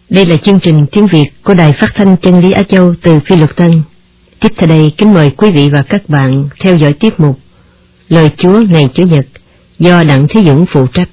Đây là chương trình tiếng Việt của Đài Phát thanh Chân lý Á Châu từ Phi Luật Tân. Tiếp theo đây, kính mời quý vị và các bạn theo dõi tiết mục Lời Chúa ngày Chủ nhật do Đặng Thế Dũng phụ trách.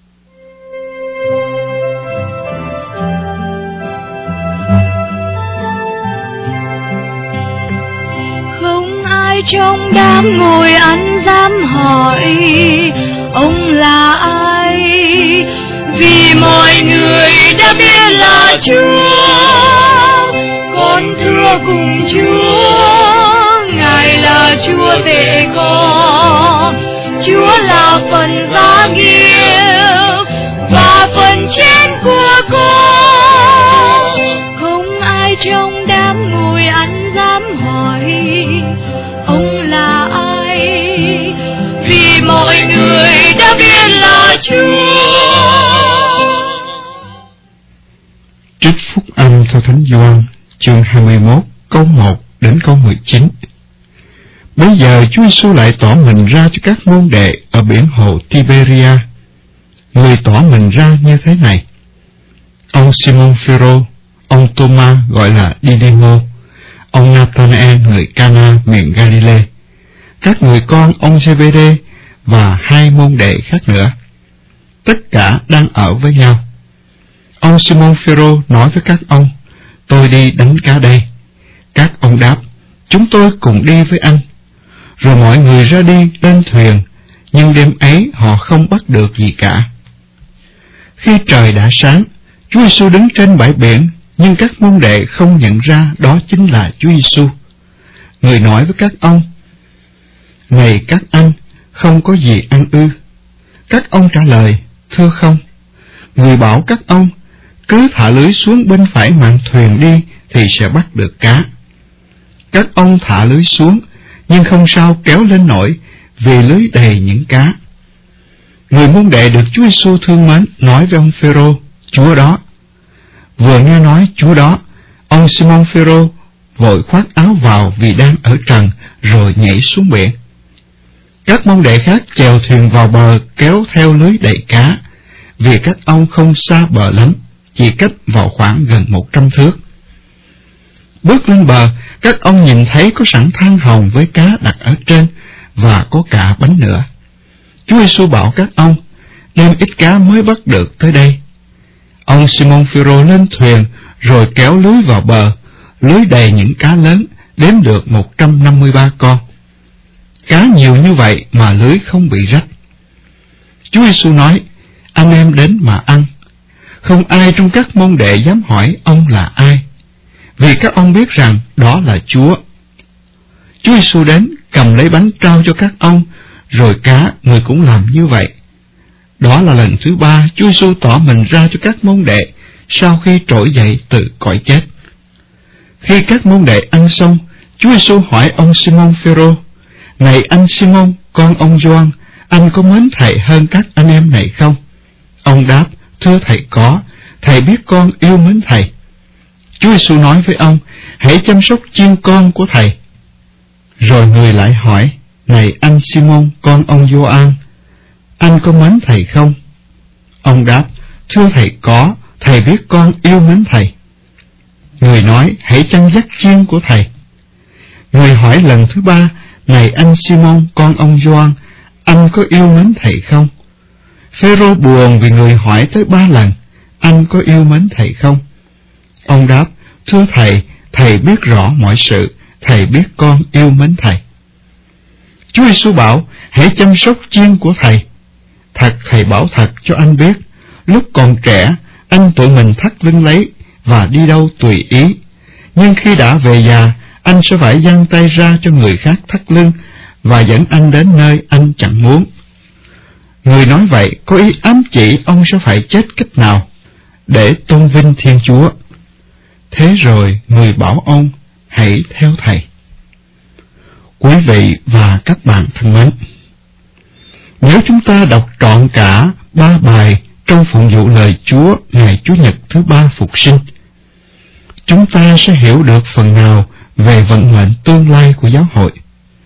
Không ai trong đám ngồi ăn dám hỏi ông là ai, vì mọi người đã biết là Chúa. Con thưa cùng Chúa, Ngài là Chúa tể con, Chúa là phần giá nghiêu và phần chết của con. Không ai trong đám ngồi ăn dám hỏi ông là ai, vì mọi người đã biết là Chúa. Trích Phúc Âm theo Thánh Gioan chương 21 câu 1 đến câu 19. Bây giờ Chúa Giêsu lại tỏ mình ra cho các môn đệ ở biển hồ Tiberia. Người tỏ mình ra như thế này: ông Simon Phêrô, ông Tô-ma gọi là Đi-đê-mô, ông Nathanael người Cana miền Galilee, các người con ông Giê-bê-đê và 2 môn đệ khác nữa. Tất cả đang ở với nhau. Ông Simon Phêrô nói với các ông: tôi đi đánh cá đây. Các ông đáp: chúng tôi cùng đi với anh. Rồi mọi người ra đi lên thuyền, nhưng đêm ấy họ không bắt được gì cả. Khi trời đã sáng, Chúa Giêsu đứng trên bãi biển, nhưng các môn đệ không nhận ra đó chính là Chúa Giêsu. Người nói với các ông: này các anh, không có gì ăn ư? Các ông trả lời: thưa không. Người bảo các ông: cứ thả lưới xuống bên phải mạn thuyền đi thì sẽ bắt được cá. Các ông thả lưới xuống, nhưng không sao kéo lên nổi, vì lưới đầy những cá. Người môn đệ được Chúa Giêsu thương mến nói với ông Phêrô: Chúa đó. Vừa nghe nói Chúa đó, ông Simon Phêrô vội khoác áo vào vì đang ở trần, rồi nhảy xuống biển. Các môn đệ khác chèo thuyền vào bờ kéo theo lưới đầy cá, vì các ông không xa bờ lắm, chỉ cách vào khoảng gần 100 thước. Bước lên bờ, các ông nhìn thấy có sẵn than hồng với cá đặt ở trên, và có cả bánh nữa. Chúa Giêsu bảo các ông: đem ít cá mới bắt được tới đây. Ông Simon Phêrô lên thuyền, rồi kéo lưới vào bờ. Lưới đầy những cá lớn, đếm được 153 con. Cá nhiều như vậy mà lưới không bị rách. Chúa Giêsu nói: anh em đến mà ăn. Không ai trong các môn đệ dám hỏi ông là ai, vì các ông biết rằng đó là Chúa. Chúa Giêsu đến, cầm lấy bánh trao cho các ông, rồi cá người cũng làm như vậy. Đó là lần thứ 3 Chúa Giêsu tỏ mình ra cho các môn đệ sau khi trỗi dậy từ cõi chết. Khi các môn đệ ăn xong, Chúa Giêsu hỏi ông Simon Phêrô: này anh Simon, con ông Gioan, anh có mến thầy hơn các anh em này không? Ông đáp: thưa thầy có, thầy biết con yêu mến thầy. Chúa Giêsu nói với ông: hãy chăm sóc chiên con của thầy. Rồi người lại hỏi: này anh Simon, con ông Gioan, anh có mến thầy không? Ông đáp: thưa thầy có, thầy biết con yêu mến thầy. Người nói: hãy chăn dắt chiên của thầy. Người hỏi lần thứ 3: này anh Simon, con ông Gioan, anh có yêu mến thầy không? Phêrô buồn vì người hỏi tới 3 lần: anh có yêu mến thầy không? Ông đáp: thưa thầy, thầy biết rõ mọi sự, thầy biết con yêu mến thầy. Chúa Giêsu bảo: hãy chăm sóc chiên của thầy. Thật thầy bảo thật cho anh biết, lúc còn trẻ, anh tự mình thắt lưng lấy và đi đâu tùy ý. Nhưng khi đã về già, anh sẽ phải giang tay ra cho người khác thắt lưng và dẫn anh đến nơi anh chẳng muốn. Người nói vậy có ý ám chỉ ông sẽ phải chết cách nào để tôn vinh Thiên Chúa. Thế rồi người bảo ông: hãy theo thầy. Quý vị và các bạn thân mến, nếu chúng ta đọc trọn cả 3 bài trong phụng vụ lời Chúa ngày Chủ nhật thứ 3 phục sinh, chúng ta sẽ hiểu được phần nào về vận mệnh tương lai của giáo hội,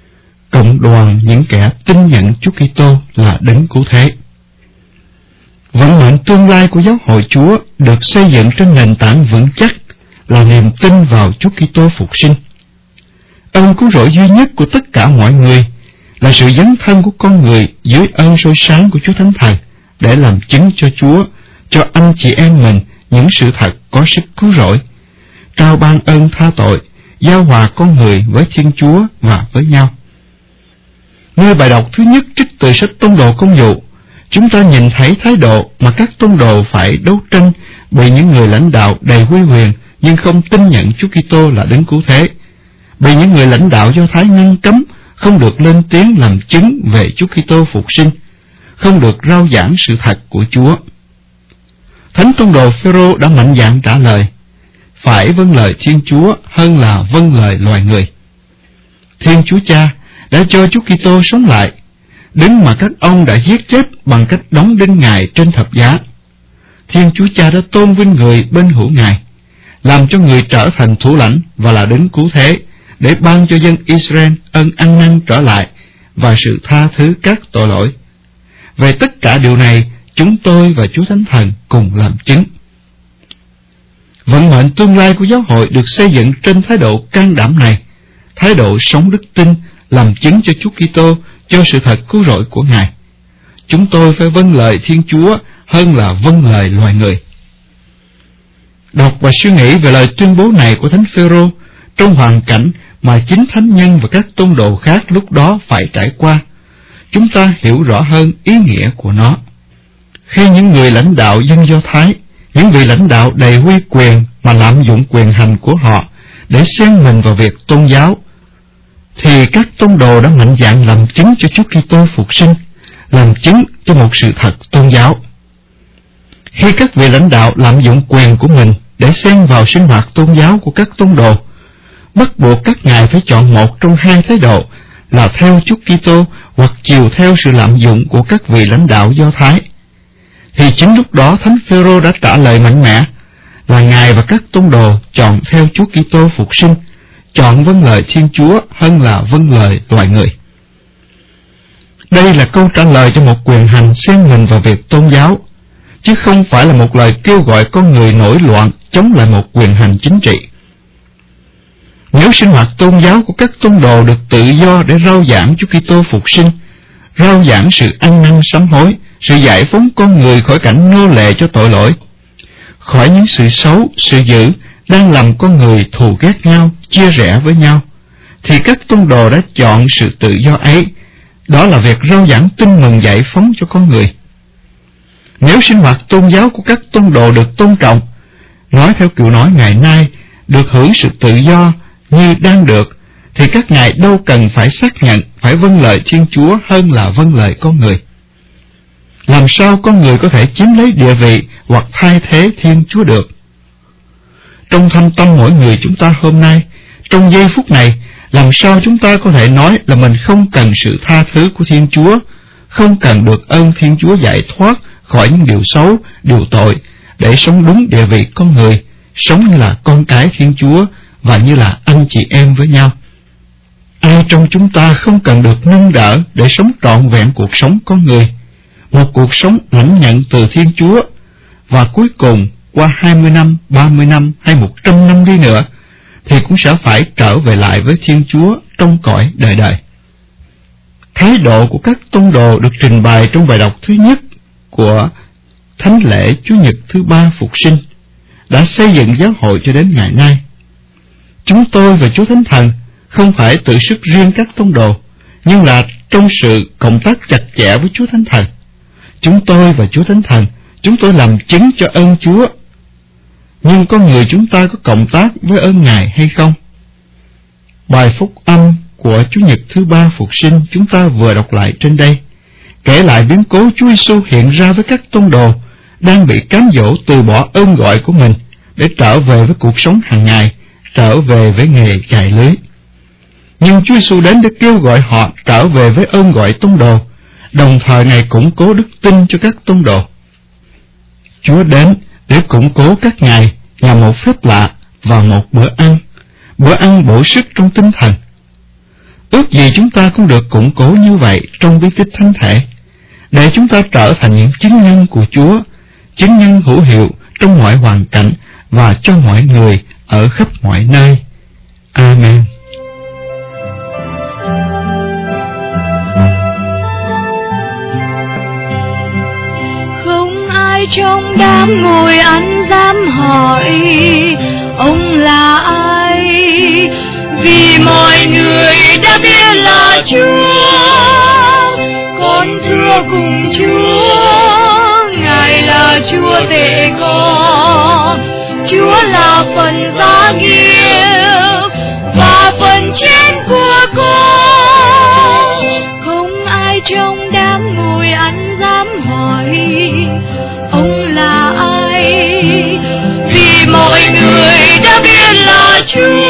cộng đoàn những kẻ tin nhận Chúa Kitô là đấng cứu thế. Vận mệnh tương lai của giáo hội Chúa được xây dựng trên nền tảng vững chắc là niềm tin vào Chúa Kitô phục sinh. Ơn cứu rỗi duy nhất của tất cả mọi người là sự dấn thân của con người dưới ơn soi sáng của Chúa Thánh Thần để làm chứng cho Chúa, cho anh chị em mình những sự thật có sức cứu rỗi, trao ban ơn tha tội, giao hòa con người với Thiên Chúa và với nhau. Nơi bài đọc thứ nhất trích từ sách Tông đồ Công vụ, chúng ta nhìn thấy thái độ mà các tông đồ phải đấu tranh bị những người lãnh đạo đầy uy quyền nhưng không tin nhận Chúa Kitô là đấng cứu thế, bị những người lãnh đạo Do Thái ngăn cấm không được lên tiếng làm chứng về Chúa Kitô phục sinh, không được rao giảng sự thật của Chúa. Thánh tông đồ Phêrô đã mạnh dạn trả lời: phải vâng lời Thiên Chúa hơn là vâng lời loài người. Thiên Chúa Cha đã cho Chúa Kitô sống lại, đấng mà các ông đã giết chết bằng cách đóng đinh Ngài trên thập giá. Thiên Chúa Cha đã tôn vinh người bên hữu Ngài, làm cho người trở thành thủ lãnh và là đấng cứu thế, để ban cho dân Israel ơn ăn năn trở lại và sự tha thứ các tội lỗi. Về tất cả điều này, chúng tôi và Chúa Thánh Thần cùng làm chứng. Vận mệnh tương lai của giáo hội được xây dựng trên thái độ can đảm này, thái độ sống đức tin, làm chứng cho Chúa Kitô, cho sự thật cứu rỗi của Ngài. Chúng tôi phải vâng lời Thiên Chúa hơn là vâng lời loài người. Đọc và suy nghĩ về lời tuyên bố này của Thánh Phêrô trong hoàn cảnh mà chính thánh nhân và các tôn đồ khác lúc đó phải trải qua, chúng ta hiểu rõ hơn ý nghĩa của nó. Khi những người lãnh đạo dân Do Thái, những vị lãnh đạo đầy uy quyền mà lạm dụng quyền hành của họ để xen mình vào việc tôn giáo, thì các tông đồ đã mạnh dạn làm chứng cho Chúa Kitô phục sinh, làm chứng cho một sự thật tôn giáo. Khi các vị lãnh đạo lạm dụng quyền của mình để xen vào sinh hoạt tôn giáo của các tông đồ, bắt buộc các ngài phải chọn một trong hai thái độ là theo Chúa Kitô hoặc chiều theo sự lạm dụng của các vị lãnh đạo Do Thái, thì chính lúc đó Thánh Phêrô đã trả lời mạnh mẽ là ngài và các tông đồ chọn theo Chúa Kitô phục sinh, chọn vâng lời Thiên Chúa hơn là vâng lời loài người. Đây là câu trả lời cho một quyền hành xen mình vào việc tôn giáo, chứ không phải là một lời kêu gọi con người nổi loạn chống lại một quyền hành chính trị. Nếu sinh hoạt tôn giáo của các tông đồ được tự do để rao giảng Chúa Kitô phục sinh, rao giảng sự ăn năn sám hối, sự giải phóng con người khỏi cảnh nô lệ cho tội lỗi, khỏi những sự xấu, sự dữ đang làm con người thù ghét nhau, chia rẽ với nhau, thì các tông đồ đã chọn sự tự do ấy. Đó là việc rao giảng tin mừng giải phóng cho con người. Nếu sinh hoạt tôn giáo của các tông đồ được tôn trọng, nói theo kiểu nói ngày nay, được hưởng sự tự do như đang được, thì các ngài đâu cần phải xác nhận phải vâng lời Thiên Chúa hơn là vâng lời con người. Làm sao con người có thể chiếm lấy địa vị hoặc thay thế Thiên Chúa được? Trong thâm tâm mỗi người chúng ta hôm nay, trong giây phút này, làm sao chúng ta có thể nói là mình không cần sự tha thứ của Thiên Chúa, không cần được ơn Thiên Chúa giải thoát khỏi những điều xấu, điều tội, để sống đúng địa vị con người, sống như là con cái Thiên Chúa và như là anh chị em với nhau? Ai trong chúng ta không cần được nâng đỡ để sống trọn vẹn cuộc sống con người, một cuộc sống lãnh nhận từ Thiên Chúa, và cuối cùng qua 20 năm, 30 năm hay 100 năm đi nữa, thì cũng sẽ phải trở về lại với Thiên Chúa trong cõi đời đời. Thái độ của các tông đồ được trình bày trong bài đọc thứ nhất của Thánh lễ Chúa Nhật thứ ba Phục sinh đã xây dựng giáo hội cho đến ngày nay. Chúng tôi và Chúa Thánh Thần không phải tự sức riêng các tông đồ, nhưng là trong sự cộng tác chặt chẽ với Chúa Thánh Thần. Chúng tôi và Chúa Thánh Thần, chúng tôi làm chứng cho ơn Chúa. Nhưng con người chúng ta có cộng tác với ơn Ngài hay không? Bài phúc âm của Chủ nhật thứ ba Phục sinh chúng ta vừa đọc lại trên đây, kể lại biến cố Chúa Giêsu hiện ra với các tông đồ đang bị cám dỗ từ bỏ ơn gọi của mình để trở về với cuộc sống hàng ngày, trở về với nghề chài lưới. Nhưng Chúa Giêsu đến để kêu gọi họ trở về với ơn gọi tông đồ, đồng thời Ngài củng cố đức tin cho các tông đồ. Chúa đến để củng cố các ngài nhờ một phép lạ và một bữa ăn bổ sức trong tinh thần. Ước gì chúng ta cũng được củng cố như vậy trong bí tích thánh thể, để chúng ta trở thành những chứng nhân của Chúa chứng nhân hữu hiệu trong mọi hoàn cảnh và cho mọi người ở khắp mọi nơi. Amen. Không ai trong đám ngồi ăn dám hỏi ông là ai, vì mọi người đã biết là Chúa. Con thưa cùng Chúa, Ngài là Chúa tể con, Chúa là phần giá nghiệp và phần trên của con. Không ai trong đám ngồi ăn dám hỏi ông là ai, vì mọi người đã biết là Chúa.